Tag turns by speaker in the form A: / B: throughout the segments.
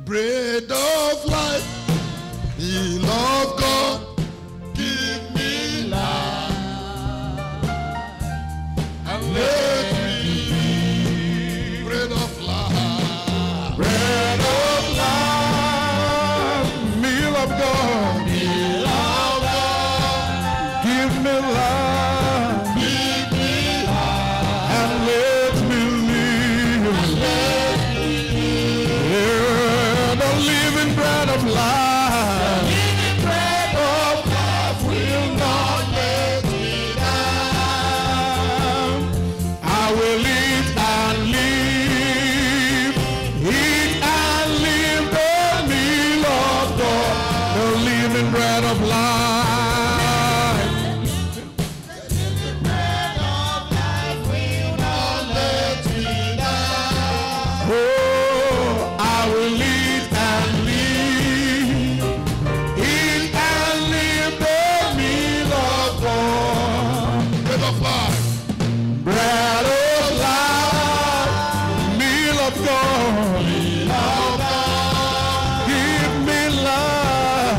A: bread of life, meal of God, give me life, and let me eat bread of life, bread of life, meal of God, give me life, and let me live, yeah, the living bread of life. Bread of life, bread of life will not let me down. Oh, I will eat and live the meal of God. Bread of life, bread of life, meal of God. Give me life.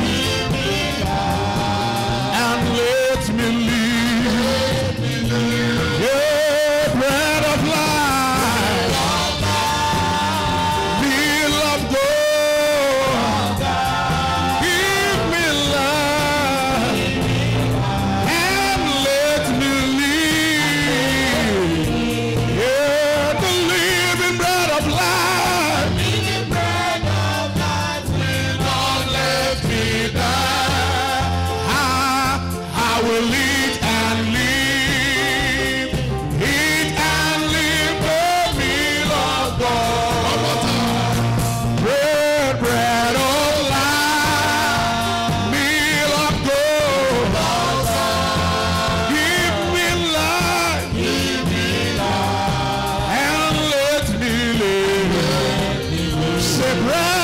A: Bread